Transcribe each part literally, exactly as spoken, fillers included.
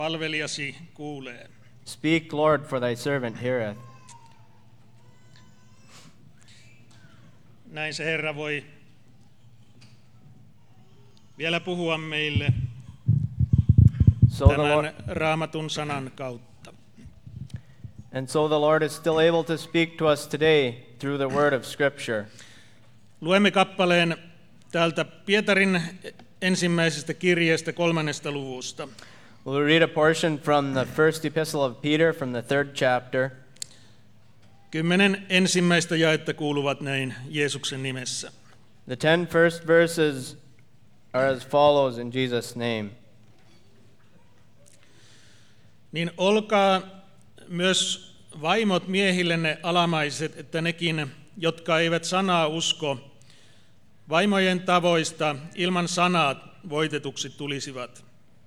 palvelijasi kuulee. Speak, Lord, for thy servant heareth. Näin se Herra voi vielä puhua meille So the tämän Lord, Raamatun sanan kautta. and so the Lord is still able to speak to us today through the word of Scripture. Luemme kappaleen täältä Pietarin ensimmäisestä kirjeestä kolmannesta luvusta. We'll read a portion from the first epistle of Peter from the third chapter. Kymmenen ensimmäistä jaetta kuuluvat näin Jeesuksen nimessä. The ten first verses are as follows in Jesus' name. Niin olkaa myös vaimot miehillenne alamaiset, että nekin, jotka eivät sanaa usko, vaimojen tavoista ilman sanaa voitetuksi tulisivat.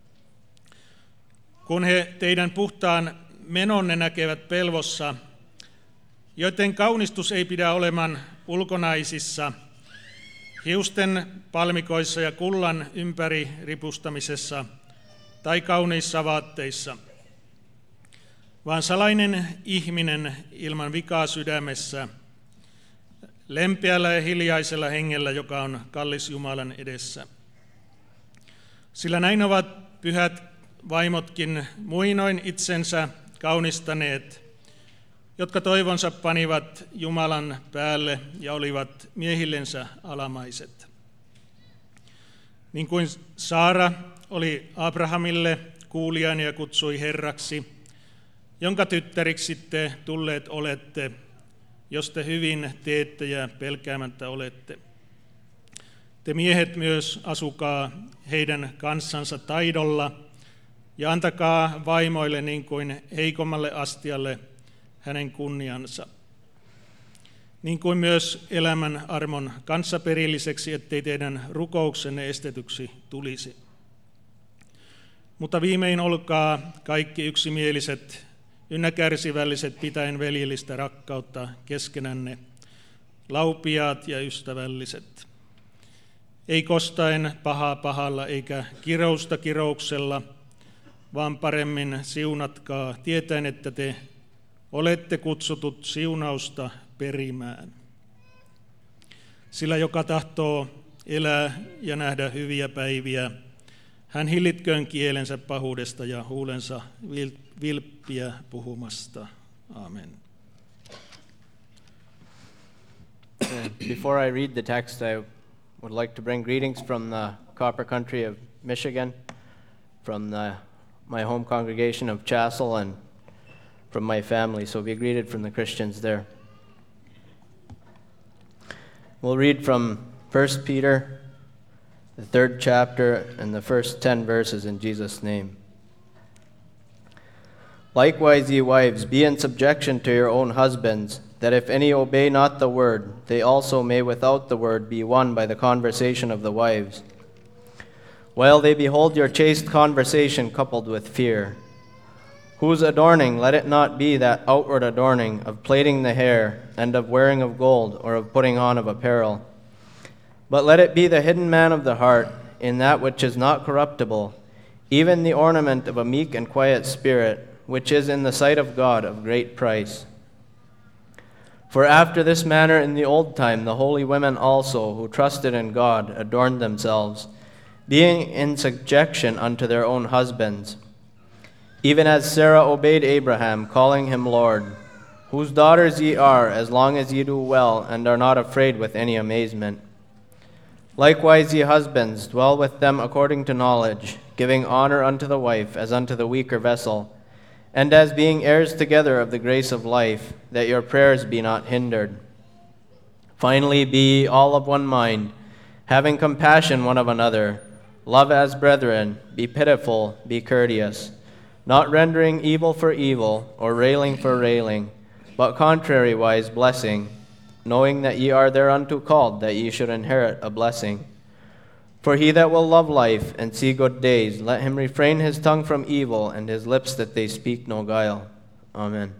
Kun he teidän puhtaan menonne näkevät pelvossa, joiden kaunistus ei pidä oleman ulkonaisissa, hiusten palmikoissa ja kullan ympäri ripustamisessa tai kauniissa vaatteissa, vaan salainen ihminen ilman vikaa sydämessä, lempeällä ja hiljaisella hengellä, joka on kallis Jumalan edessä. Sillä näin ovat pyhät vaimotkin muinoin itsensä kaunistaneet, jotka toivonsa panivat Jumalan päälle ja olivat miehillensä alamaiset. Niin kuin Saara oli Abrahamille kuulijainen ja kutsui Herraksi, jonka tyttäriksi te tulleet olette, jos te hyvin teette ja pelkäämättä olette. Te miehet myös asukaa heidän kanssansa taidolla ja antakaa vaimoille niin kuin heikommalle astialle hänen kunniansa. Niin kuin myös elämän armon kanssaperilliseksi, ettei teidän rukouksenne estetyksi tulisi. Mutta viimein olkaa kaikki yksimieliset, ynnä kärsivälliset pitäen veljellistä rakkautta keskenänne, laupiaat ja ystävälliset. Ei kostaen pahaa pahalla eikä kirousta kirouksella, vaan paremmin siunatkaa, tietäen, että te olette kutsutut siunausta perimään. Sillä joka tahtoo elää ja nähdä hyviä päiviä, hän hillitköön kielensä pahuudesta ja huulensa vilppiä puhumasta. Amen. Before I read the text, I would like to bring greetings from the Copper Country of Michigan, from the, my home congregation of Chassel, and from my family. So be greeted from the Christians there. We'll read from First Peter, the third chapter, and the first ten verses in Jesus' name. Likewise, ye wives, be in subjection to your own husbands, that if any obey not the word, they also may without the word be won by the conversation of the wives, while they behold your chaste conversation coupled with fear. Whose adorning, let it not be that outward adorning of plaiting the hair, and of wearing of gold, or of putting on of apparel, but let it be the hidden man of the heart, in that which is not corruptible, even the ornament of a meek and quiet spirit, which is in the sight of God of great price. For after this manner in the old time the holy women also, who trusted in God, adorned themselves, being in subjection unto their own husbands, even as Sarah obeyed Abraham, calling him Lord, whose daughters ye are, as long as ye do well, and are not afraid with any amazement. Likewise, ye husbands, dwell with them according to knowledge, giving honor unto the wife as unto the weaker vessel, and as being heirs together of the grace of life, that your prayers be not hindered. Finally, be ye all of one mind, having compassion one of another, love as brethren, be pitiful, be courteous, not rendering evil for evil, or railing for railing, but contrariwise blessing, knowing that ye are thereunto called, that ye should inherit a blessing. For he that will love life and see good days, let him refrain his tongue from evil, and his lips that they speak no guile. Amen.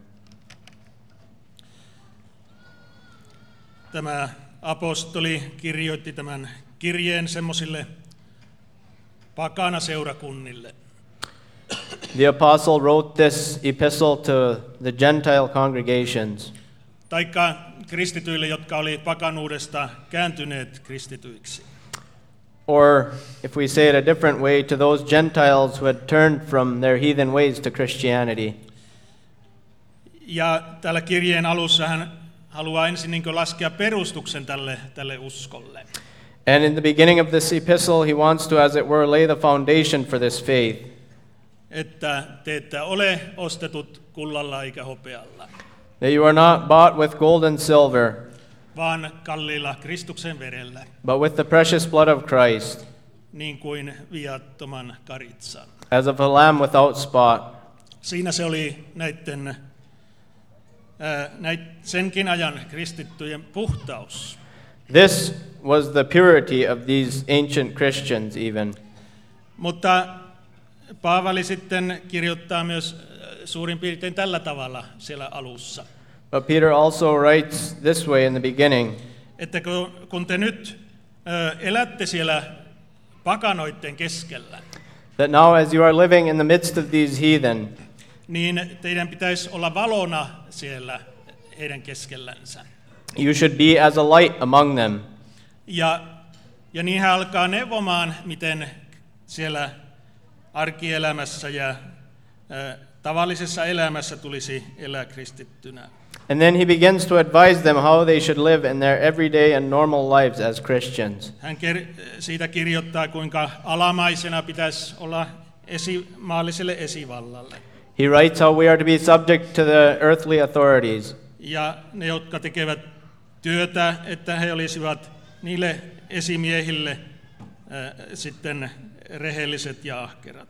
Tämä apostoli kirjoitti tämän kirjeen semmoisille pakanaseurakunnille. The apostle wrote this epistle to the Gentile congregations, taikka kristityille, jotka oli pakanuudesta kääntyneet kristityiksi. or if we say it a different way, to those Gentiles who had turned from their heathen ways to Christianity. Ja täällä kirjeen alussa hän haluaa ensin niin kuin laskea perustuksen tälle, tälle uskolle. And in the beginning of this epistle, he wants to, as it were, lay the foundation for this faith. Että te ette ole ostetut kullalla eikä hopealla, That you are not bought with gold and silver, vaan kalliilla Kristuksen verellä, but with the precious blood of Christ, niin kuin viattoman karitsan. as of a lamb without spot. Siinä se oli näiden, ää, näit, senkin ajan kristittyjen puhtaus. This was the purity of these ancient Christians even. Mutta Paavali sitten kirjoittaa myös suurin piirtein tällä tavalla siellä alussa, But Peter also writes this way in the beginning, että kun- kun te nyt ö, elätte siellä pakanoiden keskellä, that now as you are living in the midst of these heathen, niin teidän pitäisi olla valona siellä heidän keskellänsä. you should be as a light among them. Ja, ja niin hän alkaa neuvomaan, miten siellä arkielämässä ja ö, tavallisessa elämässä tulisi elää kristittynä. And then he begins to advise them how they should live in their everyday and normal lives as Christians. Hän ker- siitä kirjoittaa, kuinka alamaisena pitäisi olla esi- maalliselle esivallalle. He writes how we are to be subject to the earthly authorities, Ja ne, jotka tekevät työtä, että he olisivat niille esimiehille äh, sitten rehelliset ja ahkerat.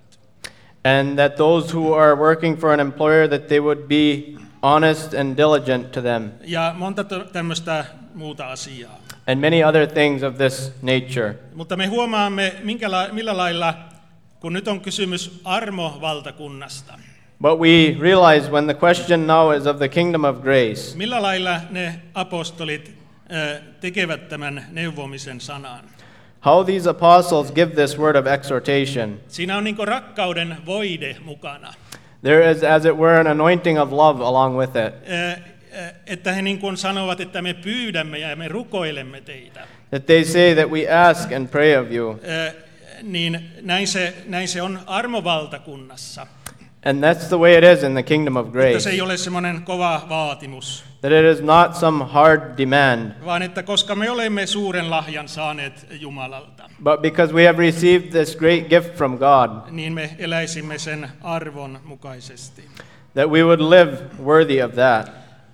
and that those who are working for an employer, that they would be honest and diligent to them, Ja monta to- tämmöistä muuta asiaa. and many other things of this nature. Mutta me huomaamme, minkä la- millä lailla, kun nyt on kysymys armovaltakunnasta, But we realize when the question now is of the kingdom of grace, millä lailla ne apostolit äh, tekevät tämän neuvomisen sanan. how these apostles give this word of exhortation. Siinä on niin kuin rakkauden voide mukana. There is, as it were, an anointing of love along with it. Äh, äh, Että he niin kuin sanovat, että me pyydämme ja me rukoilemme teitä. That they say that we ask and pray of you. Äh, Niin näin se, näin se on armovaltakunnassa. And that's the way it is in the kingdom of Että grace. se ei ole semmoinen kova vaatimus, That it is not some hard demand, vaan että koska me olemme suuren lahjan saaneet Jumalalta, but because we have received this great gift from God, niin me eläisimme sen arvon mukaisesti. that we would live worthy of that.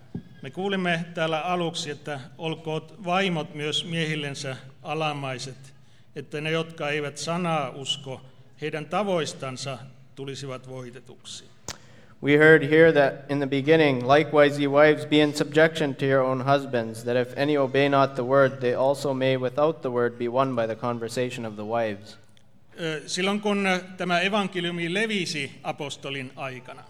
Me kuulimme täällä aluksi, että olkoot vaimot myös miehillensä alamaiset, että ne, jotka eivät sanaa usko, heidän tavoistansa tulisivat voitetuksi. We heard here that in the beginning, likewise ye wives be in subjection to your own husbands, that if any obey not the word, they also may without the word be won by the conversation of the wives. Ö, Silloin kun tämä evankeliumi levisi apostolin aikana,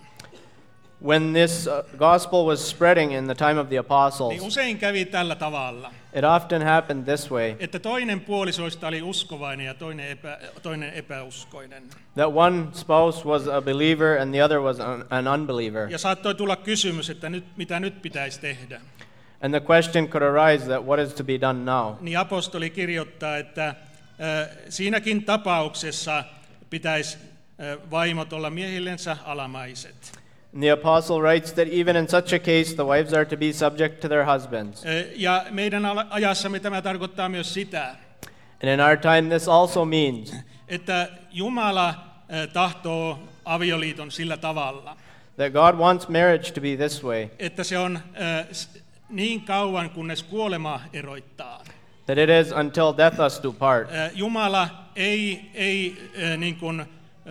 When this uh, gospel was spreading in the time of the niin apostles, usein kävi tällä tavalla, it often happened this way, että toinen puolisoista oli uskovainen ja toinen, epä, toinen epäuskoinen. that one spouse was a believer and the other was an, an unbeliever. Ja saattoi tulla kysymys, että nyt, mitä nyt pitäisi tehdä. And the question could arise that what is to be done now? Niin apostoli kirjoittaa, että äh, siinäkin tapauksessa pitäisi äh, vaimot olla miehillensä alamaiset. And the apostle writes that even in such a case, the wives are to be subject to their husbands. Äh, ja meidän ala- ajassamme tämä tarkoittaa myös sitä, And in our time, this also means että Jumala äh, tahtoo avioliiton sillä tavalla, that God wants marriage to be this way, että se on äh, s- niin kauan, kunnes kuolema eroittaa. that it is until death us do part. Äh, Jumala ei, ei äh, niin kuin, äh,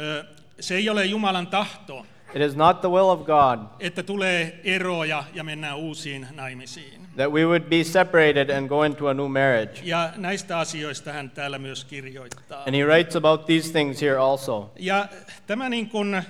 se ei ole Jumalan tahto, It is not the will of God että tulee eroja ja mennään uusiin naimisiin. that we would be separated and go into a new marriage. Ja näistä asioista hän täällä myös kirjoittaa. And he writes about these things here also. Ja tämä niin kuin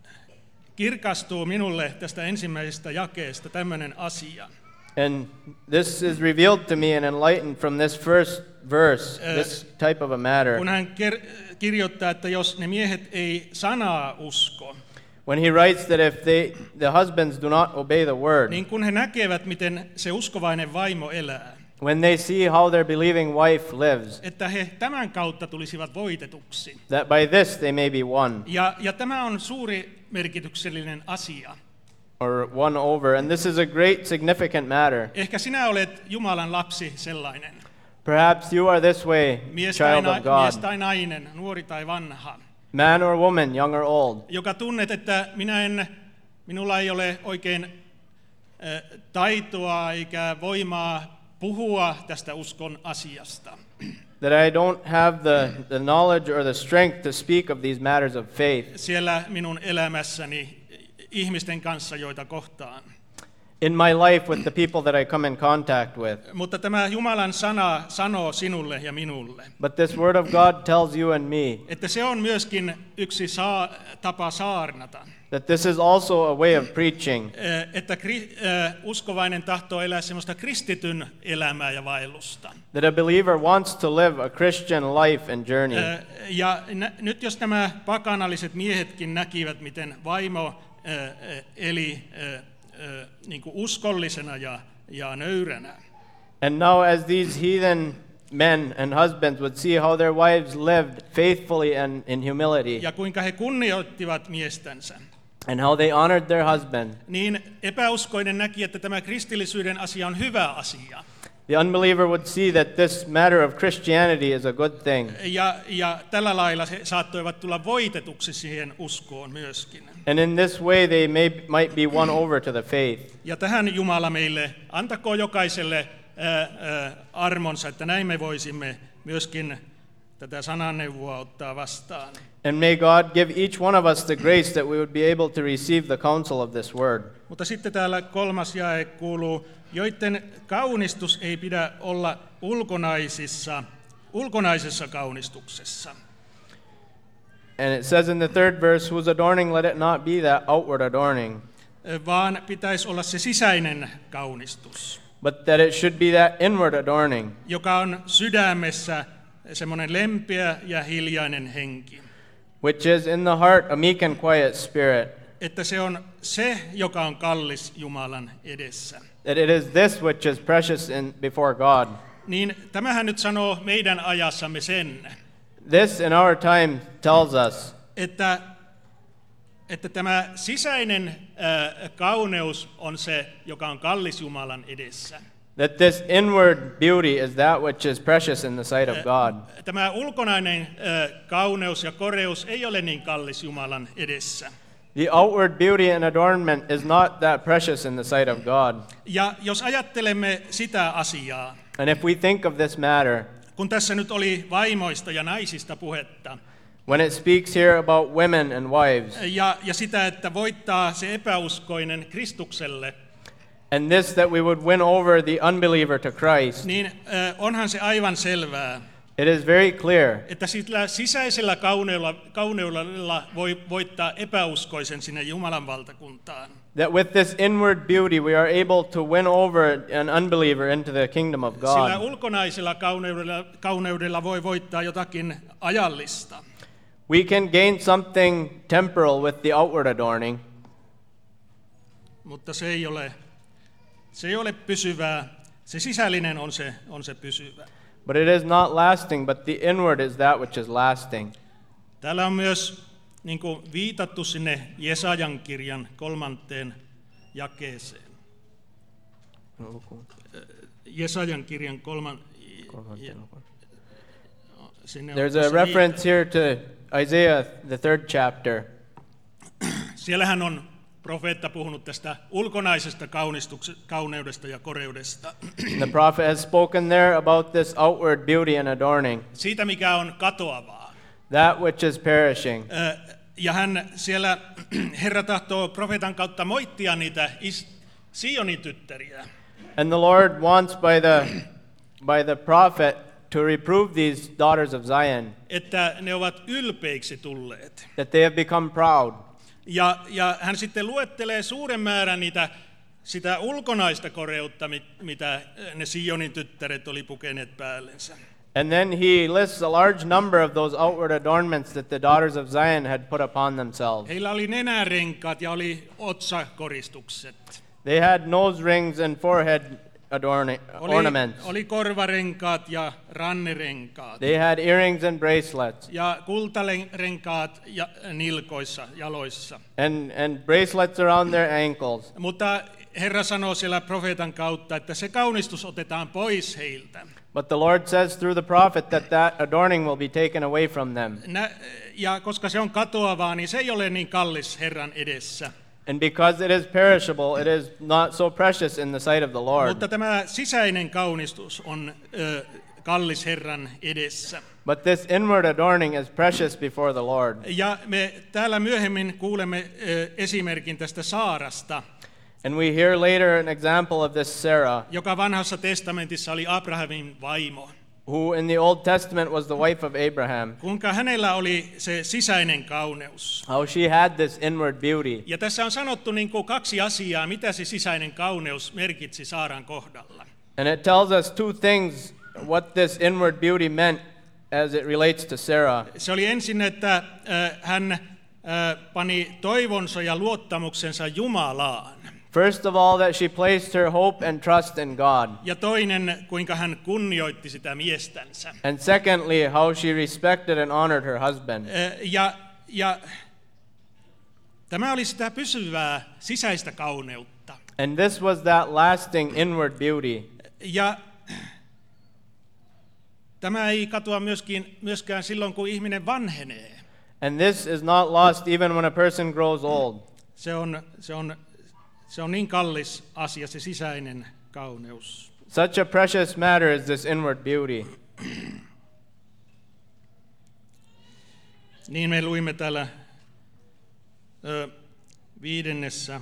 kirkastuu minulle tästä ensimmäisestä jakeesta tämmöinen asia. And this is revealed to me and enlightened from this first verse, Uh, this type of a matter. Kun hän ker- kirjoittaa, että jos ne miehet ei sanaa usko, when he writes that if they, the husbands do not obey the word, niin kun he näkevät, miten se uskovainen vaimo elää, when they see how their believing wife lives, että he tämän kautta tulisivat voitetuksi. that by this they may be won, Ja, ja tämä on suuri merkityksellinen asia. or won over. And this is a great significant matter. Ehkä sinä olet Jumalan lapsi sellainen. Perhaps you are this way, Mies tai, child na- of God, mies tai nainen, nuori tai vanha, man or woman, young or old, joka tunnet, että minä en, minulla ei ole oikein äh, taitoa eikä voimaa puhua tästä uskon asiasta. that I don't have the, the knowledge or the strength to speak of these matters of faith Siellä minun elämässäni ihmisten kanssa, joita kohtaan. in my life with the people that I come in contact with. Mutta tämä Jumalan sana sanoo sinulle ja minulle, But this word of God tells you and me että se on myöskin yksi saa, tapa saarnata. that this is also a way of preaching, Äh, Että kri, äh, uskovainen tahtoo elää semmoista kristityn elämää ja vaellusta. that a believer wants to live a Christian life and journey. Äh, Ja nä, nyt jos nämä pakanalliset miehetkin näkivät, miten vaimo äh, äh, eli äh, äh, niin kuin uskollisena ja, ja nöyränä, And now as these heathen men and husbands would see how their wives lived faithfully and in humility, ja kuinka he kunnioittivat miestänsä, and how they honored their husband, niin epäuskoinen näki, että tämä kristillisyyden asia on hyvä asia. the unbeliever would see that this matter of Christianity is a good thing. Ja, ja tällä lailla he saattoivat tulla voitetuksi siihen uskoon myöskin. And in this way they may, might be won over to the faith. Ja tähän Jumala meille antakoon jokaiselle ää, ää, armonsa, että näin me voisimme myöskin tätä sananeuvoa ottaa vastaan. And may God give each one of us the grace that we would be able to receive the counsel of this word. Mutta sitten täällä kolmas jae kuuluu, joiden kaunistus ei pidä olla ulkonaisissa, ulkonaisessa kaunistuksessa, And it says in the third verse, whose adorning let it not be that outward adorning, vaan pitäisi olla se sisäinen kaunistus, but that it should be that inward adorning, joka on sydämessä semmoinen lempeä ja hiljainen henki. which is in the heart a meek and quiet spirit, Että se on se, joka on kallis Jumalan edessä. that it is this which is precious in, before God. Niin tämähän nyt sanoo meidän ajassamme sen, This in our time tells us että, että tämä sisäinen äh, kauneus on se, joka on kallis Jumalan edessä. that this inward beauty is that which is precious in the sight of God. Tämä ulkonainen äh, kauneus ja koreus ei ole niin kallis Jumalan edessä. The outward beauty and adornment is not that precious in the sight of God. Ja jos ajattelemme sitä asiaa, And if we think of this matter, kun tässä nyt oli vaimoista ja naisista puhetta, when it speaks here about women and wives, ja, ja sitä, että voittaa se epäuskoinen Kristukselle, and this that we would win over the unbeliever to Christ, niin äh, onhan se aivan selvää, it is very clear että sillä sisäisellä kauneudella, kauneudella voi voittaa epäuskoisen sinne Jumalan valtakuntaan. that with this inward beauty we are able to win over an unbeliever into the kingdom of Sillä God. ulkonaisella kauneudella, kauneudella voi voittaa jotakin ajallista, We can gain something temporal with the outward adorning, mutta se ei ole, se ei ole pysyvää. Se sisällinen on se, on se pysyvä. but it is not lasting, but the inward is that which is lasting. Täällä on myös niin kuin viitattu sinne Jesajan kirjan kolmanteen jakeeseen. Jesajan kirjan kolman... Sinne on There's a tässä reference here to Isaiah, the third chapter. viitattu. Siellähän on profeetta puhunut tästä ulkonaisesta kaunistuks- kauneudesta ja koreudesta. The prophet has spoken there about this outward beauty and adorning, Siitä, mikä on katoavaa. that which is perishing. Ö, Ja hän siellä, Herra tahtoo profeetan kautta moittia niitä is- Sionin tyttäriä. And the Lord wants by the by the prophet to reprove these daughters of Zion, Että ne ovat ylpeiksi tulleet. that they have become proud. Ja, ja hän sitten luettelee suuren määrän niitä, sitä ulkonaista koreutta, mit- mitä ne Sionin tyttäret oli pukeneet päällensä. And then he lists a large number of those outward adornments that the daughters of Zion had put upon themselves. Heillä oli nenärenkaat ja oli otsakoristukset. They had nose rings and forehead adorni- Oli, ornaments. oli korvarenkaat ja rannerenkaat. They had earrings and bracelets. Ja kultarenkaat ja nilkoissa, jaloissa. And, and bracelets around their ankles. Mutta Herra sanoo siellä profeetan kautta, että se kaunistus otetaan pois heiltä. But the Lord says through the prophet that that adorning will be taken away from them. Nä, ja koska se on katoavaa, niin se ei ole niin kallis Herran edessä. And because it is perishable, it is not so precious in the sight of the Lord. Mutta tämä sisäinen kaunistus on ö, kallis Herran edessä. But this inward adorning is precious before the Lord. Ja me täällä myöhemmin kuulemme ö, esimerkin tästä Saarasta, And we hear later an example of this Sarah, joka vanhassa testamentissa oli Abrahamin vaimo. who in the Old Testament was the wife of Abraham. Kuinka hänellä oli se sisäinen kauneus. How she had this inward beauty. Ja tässä on sanottu niin kuin kaksi asiaa, mitä se sisäinen kauneus merkitsi Saaran kohdalla. And it tells us two things what this inward beauty meant as it relates to Sarah. Se oli ensin, että äh, hän äh, pani toivonsa ja luottamuksensa Jumalaan. First of all, that she placed her hope and trust in God. Ja toinen, kuinka hän kunnioitti sitä miestänsä. And secondly, how she respected and honored her husband. Äh, ja, ja tämä oli sitä pysyvää sisäistä kauneutta. And this was that lasting inward beauty. Ja tämä ei katoa myöskin, myöskään silloin, kun ihminen vanhenee. And this is not lost even when a person grows old. Se on, se on, se on niin kallis asia, se sisäinen kauneus. Such a precious matter is this inward beauty. Niin me luimme täällä ö, viidennessä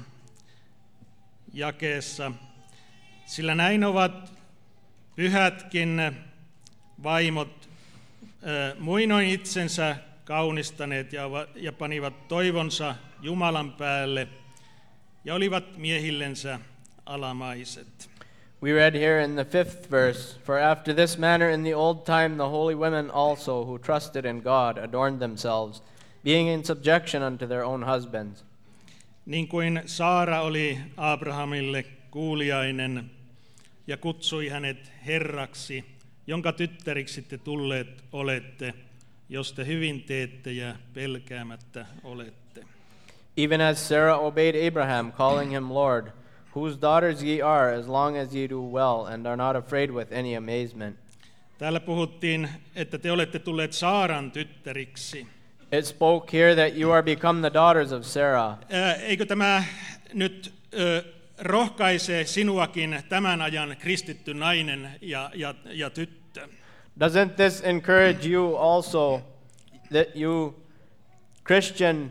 jakeessa. Sillä näin ovat pyhätkin vaimot ö, muinoin itsensä kaunistaneet ja, ja panivat toivonsa Jumalan päälle ja olivat miehillensä alamaiset. We read here in the fifth verse, For after this manner in the old time the holy women also who trusted in God adorned themselves, being in subjection unto their own husbands. Niin kuin Saara oli Abrahamille kuuliainen ja kutsui hänet herraksi, jonka tyttäriksi te tulleet olette, jos te hyvin teette ja pelkäämättä olette. Even as Sarah obeyed Abraham, calling him Lord, whose daughters ye are, as long as ye do well, and are not afraid with any amazement. Täällä puhuttiin, että te olette tulleet Saaran tyttäriksi. It spoke here that you are become the daughters of Sarah. Ää, eikö tämä nyt ö, rohkaise sinuakin tämän ajan kristitty nainen ja, ja, ja tyttö? Doesn't this encourage you also that you, Christian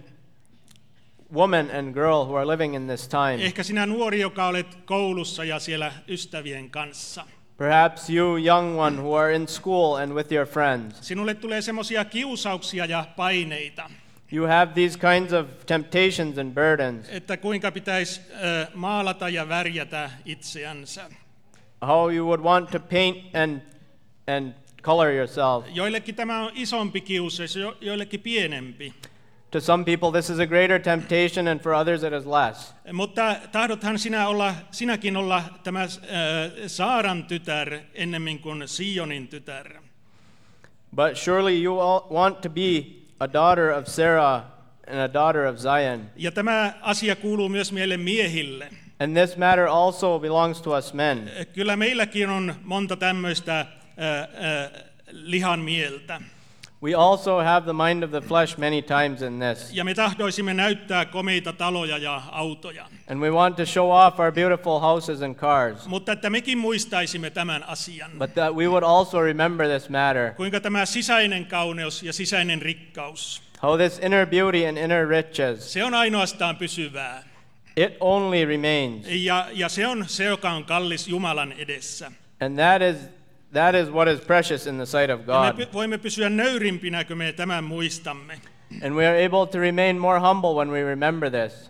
woman and girl who are living in this time? Ehkä sinä nuori, joka olet koulussa ja siellä ystävien kanssa. Perhaps you, young one, who are in school and with your friends. Sinulle tulee semmoisia kiusauksia ja paineita, You have these kinds of temptations and burdens. että kuinka pitäisi ö, maalata ja värjätä itseänsä. How you would want to paint and and color yourself. Joillekin tämä on isompi kiusaus, jo- joillekin pienempi. To some people this is a greater temptation, and for others it is less. Mutta tahdothan sinä olla, sinäkin olla tämä äh, Saaran tytär ennemmin kuin Sionin tytär. But surely you all want to be a daughter of Sarah and a daughter of Zion. Ja tämä asia kuuluu myös meille miehille. And this matter also belongs to us men. Kyllä meilläkin on monta tämmöistä äh, äh, lihan mieltä. We also have the mind of the flesh many times in this. Ja me tahdoisimme näyttää komeita taloja ja autoja. And we want to show off our beautiful houses and cars. Mutta että mekin muistaisimme tämän asian. But that we would also remember this matter. Kuinka tämä sisäinen kauneus ja sisäinen rikkaus, How this inner beauty and inner riches, se on ainoastaan pysyvää. it only remains. Ja, ja se on se, joka on kallis Jumalan edessä. And that is that is what is precious in the sight of Ja God. me py- voimme pysyä nöyrimpinä, kun me tämän muistamme. And we are able to remain more humble when we remember this.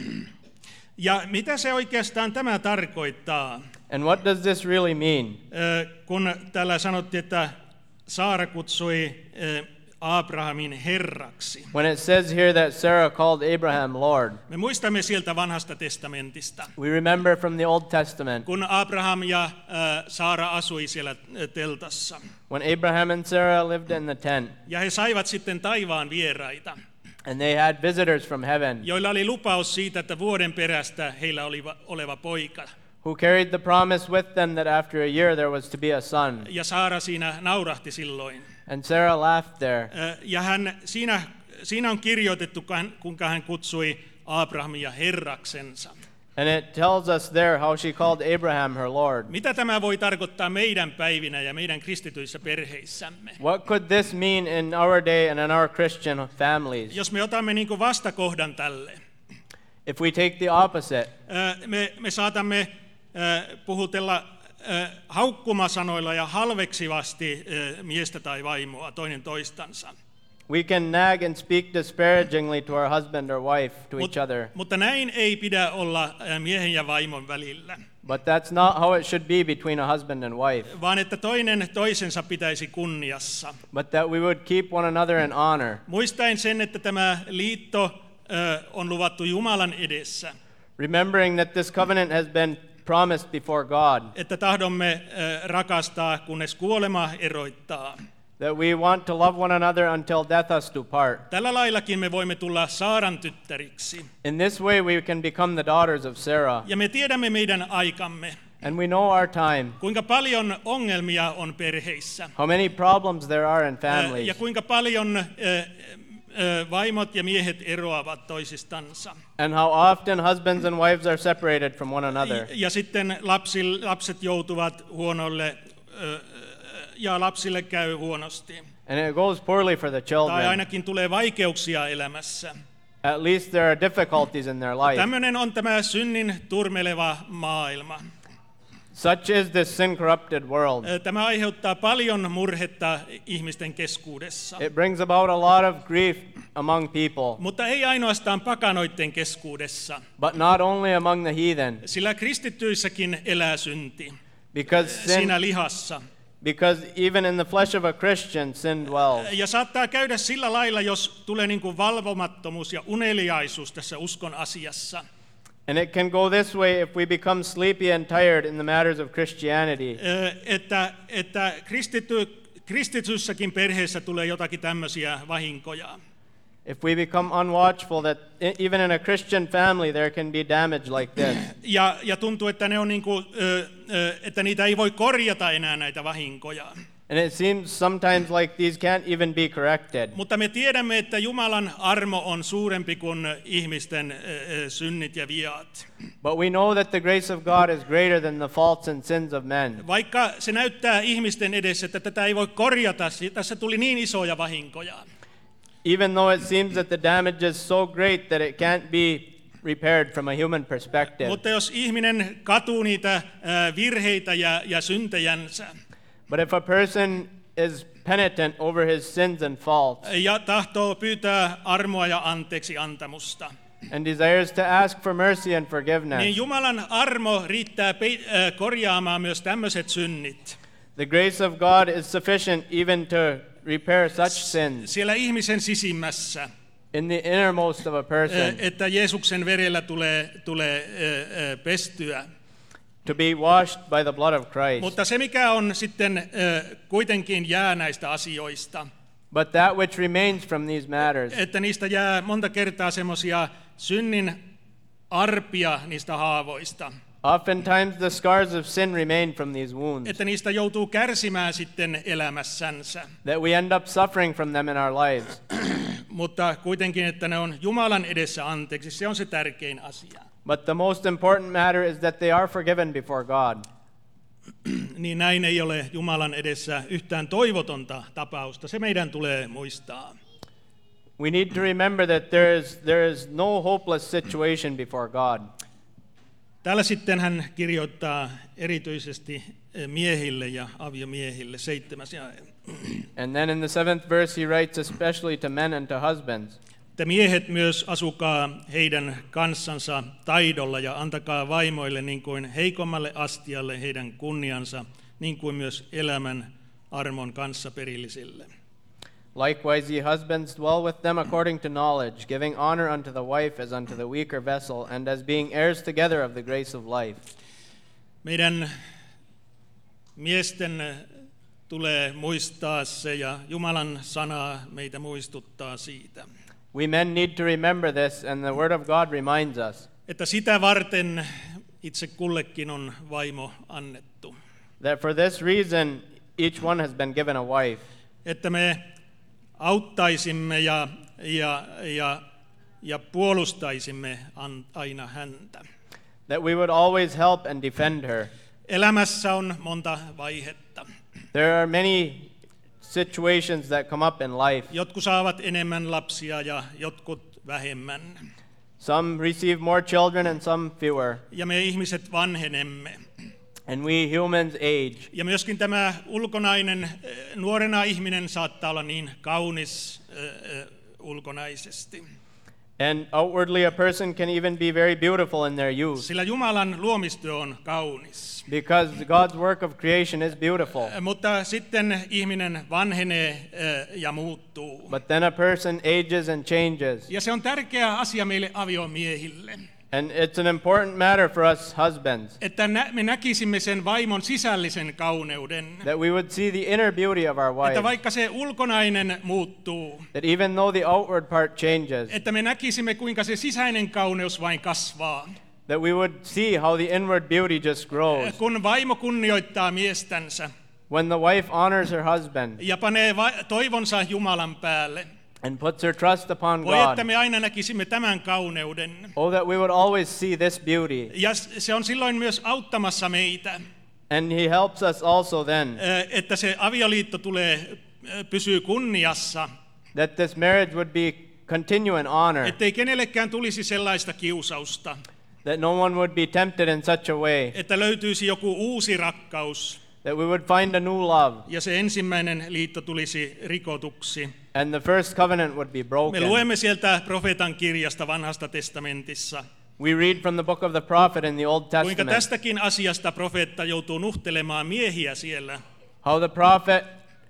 Ja mitä se oikeastaan tämä tarkoittaa? And what does this really mean? Ö, Kun täällä sanottiin, että Saara kutsui Abrahamin herraksi. When it says here that Sarah called Abraham Lord, Me muistamme sieltä vanhasta testamentista, we remember from the Old Testament kun Abraham ja Saara asui siellä teltassa. when Abraham and Sarah lived in the tent, Ja he saivat sitten taivaan vieraita, and they had visitors from heaven joilla oli lupaus siitä, että vuoden perästä heillä oli oleva poika. who carried the promise with them that after a year there was to be a son. Ja Saara siinä naurahti silloin. And Sarah laughed there. Ja hän, siinä, siinä on kirjoitettu, kuinka hän kutsui Abrahamia herraksensa. And it tells us there how she called Abraham her Lord. Mitä tämä voi tarkoittaa meidän päivinä ja meidän kristityissä perheissämme? What could this mean in our day and in our Christian families? Jos me otamme niin kuin vastakohdan tälle, If we take the opposite, me, me saatamme puhutella haukkumasanoilla ja halveksivasti miestä tai vaimoa toinen toistansa. we can nag and speak disparagingly to our husband or wife, to Mut, each other. mutta näin ei pidä olla miehen ja vaimon välillä, But that's not how it should be between a husband and wife. vaan että toinen toisensa pitäisi kunniassa. But that we would keep one another in honor, Muistaen sen, että tämä liitto on luvattu Jumalan edessä, remembering that this covenant has been promised before God, että tahdomme rakastaa, kunnes kuolema eroittaa. that we want to love one another until death us do part. Tällä laillakin me voimme tulla Saaran tyttäriksi. In this way we can become the daughters of Sarah. Ja me tiedämme meidän aikamme, And we know our time, kuinka paljon ongelmia on perheissä. how many problems there are in families, Ja kuinka paljon vaimot ja miehet eroavat toisistansa. and how often husbands and wives are separated from one another. Ja sitten lapsil, lapset joutuvat huonolle, ja lapsille käy huonosti. And it goes poorly for the Tai children. ainakin tulee vaikeuksia elämässä. At least there are difficulties in their life. Tämmöinen on tämä synnin turmeleva maailma. Such is this sin-corrupted world. Tämä aiheuttaa paljon murhetta ihmisten keskuudessa. It brings about a lot of grief among people, Mutta ei ainoastaan pakanoiden keskuudessa, but not only among the heathen, sillä kristittyissäkin elää synti because sin, siinä lihassa. because even in the flesh of a Christian sin dwells. Ja saattaa käydä sillä lailla, jos tulee niin kuin valvomattomuus ja uneliaisuus tässä uskon asiassa, And it can go this way if we become sleepy and tired in the matters of Christianity. että, että kristity, kristityssäkin perheessä tulee jotakin tämmöisiä vahinkoja. If we become unwatchful, that even in a Christian family there can be damage like this. Ja, ja tuntuu, että, ne on niin kuin, että niitä ei voi korjata enää näitä vahinkoja. And it seems sometimes like these can't even be corrected. Mutta me tiedämme, että Jumalan armo on suurempi kuin ihmisten synnit ja viat. But we know that the grace of God is greater than the faults and sins of men. Vaikka se näyttää ihmisten edessä, että tätä ei voi korjata, tässä tuli niin isoja vahinkoja. Even though it seems that the damage is so great that it can't be repaired from a human perspective. Mutta jos ihminen katuu niitä virheitä ja, ja syntejänsä, But if a person is penitent over his sins and faults ja tahtoo pyytää armoa ja anteeksi antamusta, and desires to ask for mercy and forgiveness, niin Jumalan armo riittää korjaamaan myös tämmöiset synnit. the grace of God is sufficient even to repair such sins Siellä ihmisen sisimmässä, in the innermost of a person, että Jeesuksen verellä tulee, tulee pestyä. to be washed by the blood of Christ. Mutta se, mikä on sitten kuitenkin jää näistä asioista, But that which remains from these matters, että niistä jää monta kertaa semmoisia synnin arpia niistä haavoista, oftentimes the scars of sin remain from these wounds, että niistä joutuu kärsimään sitten elämässänsä. that we end up suffering from them in our lives. Mutta kuitenkin, että ne on Jumalan edessä anteeksi, se on se tärkein asia. But the most important matter is that they are forgiven before God. Niin näin ei ole Jumalan edessä yhtään toivotonta tapausta. Se meidän tulee muistaa. We need to remember that there is, there is no hopeless situation before God. Täällä sitten hän kirjoittaa erityisesti miehille ja aviomiehille, seitsemäs jae. And then in the seventh verse he writes especially to men and to husbands. Että miehet myös asukaa heidän kanssansa taidolla ja antakaa vaimoille niin kuin heikommalle astialle heidän kunniansa, niin kuin myös elämän armon kanssa perillisille. Likewise, ye husbands, dwell with them according to knowledge, giving honor unto the wife as unto the weaker vessel, and as being heirs together of the grace of life. Meidän miesten tulee muistaa se, ja Jumalan sana meitä muistuttaa siitä. We men need to remember this, and the Word of God reminds us Että sitä varten itse kullekin on vaimo annettu. that for this reason each one has been given a wife, Että me auttaisimme ja, ja, ja, ja puolustaisimme an, aina häntä. that we would always help and defend her. Elämässä on monta vaihetta. There are many situations that come up in life. Jotkut saavat enemmän lapsia ja jotkut vähemmän. Some receive more children and some fewer, Ja me ihmiset vanhenemme. and we humans age. Ja myöskin tämä ulkonainen eh, nuorena ihminen saattaa olla niin kaunis äh, äh, ulkonaisesti. And outwardly, a person can even be very beautiful in their youth, Sillä Jumalan luomistyö on kaunis. because God's work of creation is beautiful. Äh, Mutta sitten ihminen vanhenee äh, ja muuttuu. But then a person ages and changes. Ja se on tärkeä asia meille aviomiehille. And it's an important matter for us husbands, Että nä- me näkisimme sen vaimon sisällisen kauneuden. that we would see the inner beauty of our Että wives, vaikka se ulkonainen muuttuu, that even though the outward part changes, että me näkisimme kuinka se sisäinen kauneus vain kasvaa. that we would see how the inward beauty just grows. Kun vaimo kunnioittaa miestänsä When the wife honors her husband ja panee va- toivonsa Jumalan päälle, and puts her trust upon voi että God, me aina näkisimme tämän kauneuden. oh, that we would always see this beauty. Ja s- se on silloin myös auttamassa meitä, And he helps us also then, ö, että se avioliitto tulee, ö, pysyy kunniassa, that this marriage would be continue in honor, ettei kenellekään tulisi sellaista kiusausta, that no one would be tempted in such a way, että löytyisi joku uusi rakkaus that we would find a new love, ja se ensimmäinen liitto tulisi rikotuksi. and the first covenant would be Me broken. luemme sieltä profeetan kirjasta Vanhasta testamentissa, We read from the book of the prophet in the Old kuinka Testament tästäkin asiasta profeetta joutuu nuhtelemaan miehiä siellä, how the prophet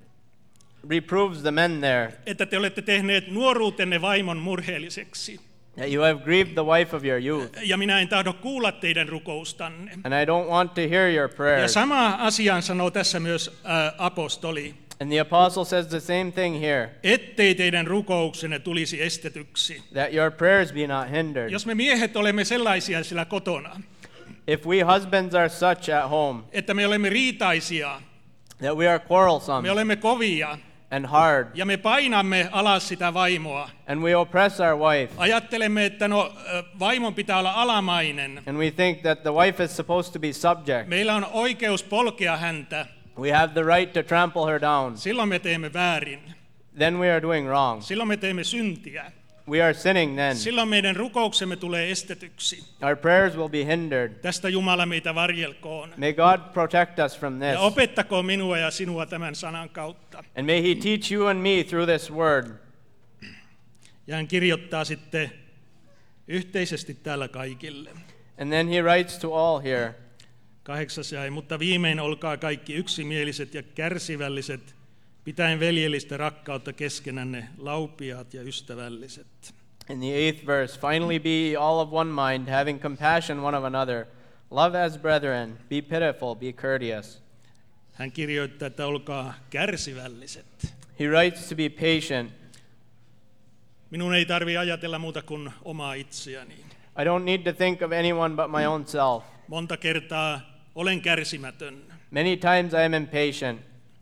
reproves the men there, että te olette tehneet nuoruutenne vaimon murheelliseksi. that you have grieved the wife of your youth, Ja minä en tahdo kuulla teidän rukoustanne. and I don't want to hear your Ja prayers. sama asian sanoo tässä myös ä, apostoli, And the apostle says the same thing here, ettei teidän rukouksenne tulisi estetyksi. that your prayers be not hindered. Jos me miehet olemme sellaisia sillä kotona, If we husbands are such at home, että me olemme riitaisia, that we are quarrelsome me olemme kovia and hard, ja me painamme alas sitä vaimoa, and we oppress our wife, ajattelemme, että no, ä, vaimon pitää olla alamainen, and we think that the wife is supposed to be subject, meillä on oikeus polkea häntä, we have the right to trample her down, silloin me teemme väärin, then we are doing wrong. silloin me teemme syntiä, We are sinning then. silloin meidän rukouksemme tulee estetyksi. Our prayers will be hindered. Tästä Jumala meitä varjelkoon. May God protect us from this. Ja opettakoon minua ja sinua tämän sanan kautta. And may he teach you and me through this word. Ja hän kirjoittaa sitten yhteisesti täällä kaikille. And then he writes to all here, Kahdeksas jäi, mutta viimein olkaa kaikki yksimieliset ja kärsivälliset, pitäen veljellistä rakkautta keskenänne, laupiaat ja ystävälliset. in the eighth verse, finally be ye all of one mind, having compassion one of another. Love as brethren, be pitiful, be courteous. Hän kirjoittaa, että olkaa kärsivälliset. He writes to be patient. Minun ei tarvitse ajatella muuta kuin omaa itseäni. I don't need to think of anyone but my own self. Monta kertaa olen kärsimätön. Many times I am impatient.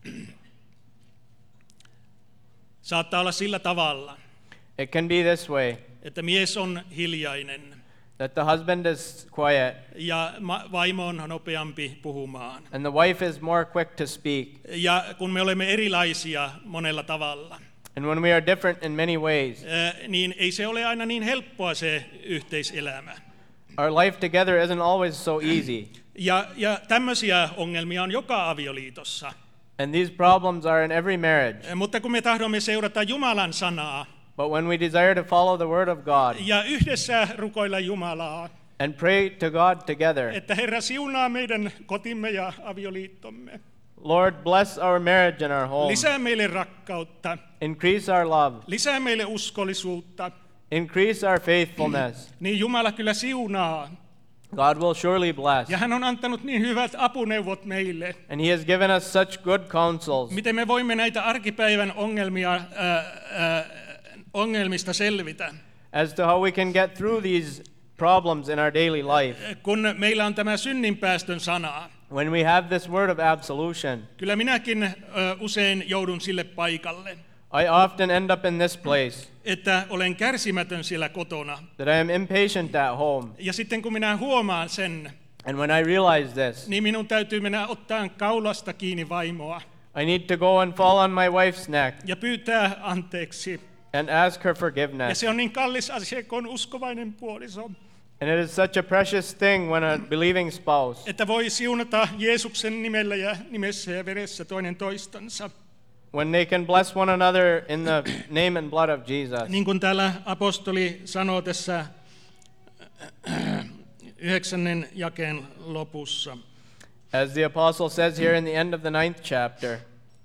Saattaa olla sillä tavalla, It can be this way, että mies on hiljainen that the husband is quiet ja ma- vaimo on nopeampi puhumaan. and the wife is more quick to speak. Ja kun me olemme erilaisia monella tavalla, And when we are different in many ways, ää, niin ei se ole aina niin helppoa se yhteiselämä. our life together isn't always so easy. Ja, ja tämmöisiä ongelmia on joka avioliitossa. And these problems are in every marriage. Ää, Mutta kun me tahdomme seurata Jumalan sanaa But when we desire to follow the word of God ja yhdessä rukoilla Jumalaa, and pray to God together, että Herra siunaa meidän kotimme ja avioliittomme, Lord, bless our marriage and our home. Lisää meille rakkautta, Increase our love. lisää meille uskollisuutta. Increase our faithfulness. Niin Jumala kyllä siunaa. God will surely bless. Ja hän on antanut niin hyvät apuneuvot meille. And he has given us such good counsels. Miten me voimme näitä arkipäivän ongelmia, äh, äh, ongelmista selvitä. As to how we can get through these problems in our daily life. Kun meillä on tämä synninpäästön sana. When we have this word of absolution. Kyllä minäkin äh, usein joudun sille paikalle. I often end up in this place. Että olen kärsimätön siellä kotona. That I am impatient at home. Ja sitten kun minä huomaan sen, And when I realize this, niin minun täytyy mennä ottaa kaulasta kiinni vaimoa. I need to go and fall on my wife's neck. Ja pyytää anteeksi. And ask her Ja forgiveness. se on niin kallis asia, kun on uskovainen puoliso. And it is such a precious thing when a believing spouse Että voi siunata Jeesuksen nimellä ja nimessä ja veressä toinen toistansa. when they can bless one another in the name and blood of Jesus. Niin kuin täällä apostoli sanoo tässä yhdeksännen jakeen lopussa. As the apostle says here in the end of the ninth chapter.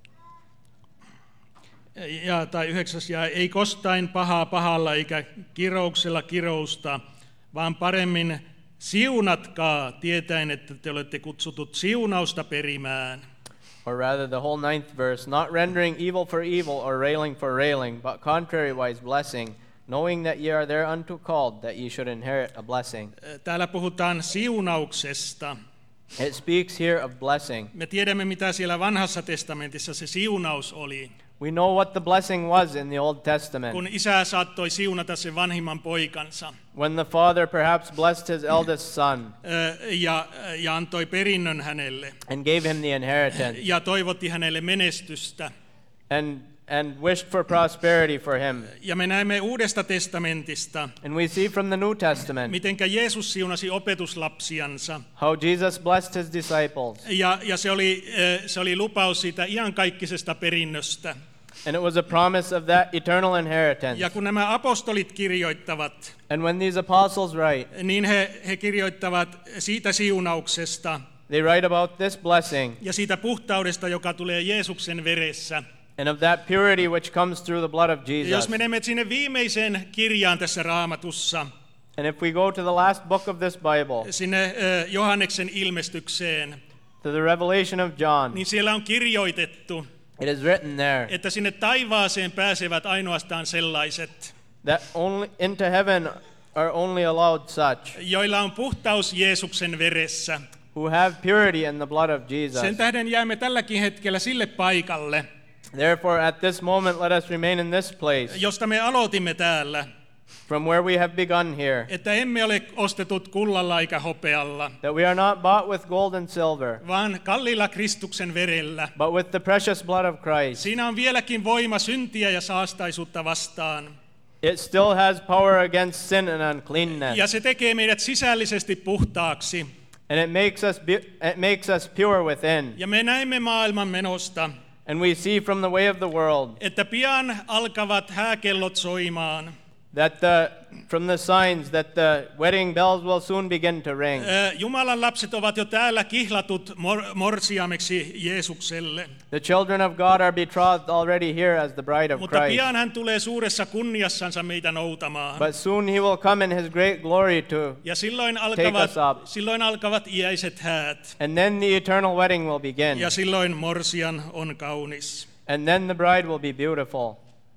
Ja, tai yhdeksäs ja ei kostain pahaa pahalla eikä kirouksella kirousta, vaan paremmin siunatkaa tietäen, että te olette kutsutut siunausta perimään. Or rather the whole ninth verse, not rendering evil for evil or railing for railing, but contrariwise blessing, knowing that ye are there unto called, that ye should inherit a blessing. Täällä puhutaan siunauksesta. It speaks here of blessing. Me tiedämme, mitä siellä vanhassa testamentissa se siunaus oli. We know what the blessing was in the Old Testament. Kun isä saattoi siunata sen vanhimman poikansa When the father perhaps blessed his eldest son ö, ja, ja antoi perinnön hänelle and gave him the inheritance ja toivotti hänelle menestystä. and, and wished for prosperity for him. Ja me näemme Uudesta testamentista, And we see from the New Testament mitenkä Jeesus siunasi opetuslapsiansa. how Jesus blessed his disciples. Ja, ja se, oli, ö, se oli lupaus siitä iankaikkisesta perinnöstä. And it was a promise of that eternal inheritance. Ja kun nämä apostolit kirjoittavat, And when these apostles write, niin he, he kirjoittavat siitä siunauksesta they write about this blessing ja siitä puhtaudesta, joka tulee Jeesuksen veressä. and of that purity which comes through the blood of Ja Jesus. jos menemme sinne viimeiseen kirjaan tässä Raamatussa, And if we go to the last book of this Bible, sinne ö, Johanneksen ilmestykseen, to the Revelation of John, niin siellä on kirjoitettu, it is written there että sinne taivaaseen pääsevät ainoastaan sellaiset, that only into heaven are only allowed such joilla on puhtaus Jeesuksen veressä. who have purity in the blood of Jesus. Sen tähden jäämme tälläkin hetkellä sille paikalle, Therefore, at this moment, let us remain in this place josta me aloitimme täällä, from where we have begun here, että emme ole ostetut kullalla eikä hopealla, that we are not bought with gold and silver, vaan kalliilla Kristuksen verellä. but with the precious blood of Christ. Siinä on vieläkin voima syntiä ja saastaisuutta vastaan. It still has power against sin and uncleanness, Ja se tekee meidät sisällisesti puhtaaksi. and it makes us be, it makes us pure within. Ja me näemme maailman menosta, And we see from the way of the world että pian alkavat hääkellot soimaan. that the from the signs that the wedding bells will soon begin to ring. Ö, Jumalan lapset ovat jo täällä kihlatut mor- morsiameksi Jeesukselle. The children of God are betrothed already here as the bride of Mutta Christ. pian hän tulee suuressa kunniassansa meitä noutamaan. But soon he will come in his great glory to, Ja silloin alkavat, us up. silloin alkavat iäiset häät. and then the eternal wedding will begin. Ja silloin morsian on kaunis. And then the bride will be beautiful.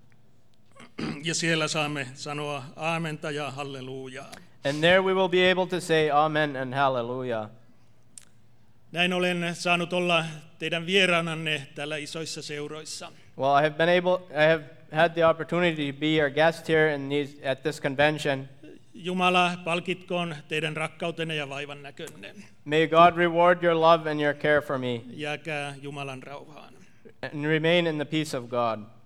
Ja siellä saamme sanoa aamenta ja hallelujaa. And there we will be able to say amen and hallelujah. Näin olen saanut olla teidän vieraananne täällä isoissa seuroissa. Well, I have been able I have had the opportunity to be your guest here in these at this convention. Jumala palkitkoon teidän rakkautenne ja vaivan näkönne. May God reward your love and your care for me, Jääkää Jumalan rauhaan. and remain in the peace of God.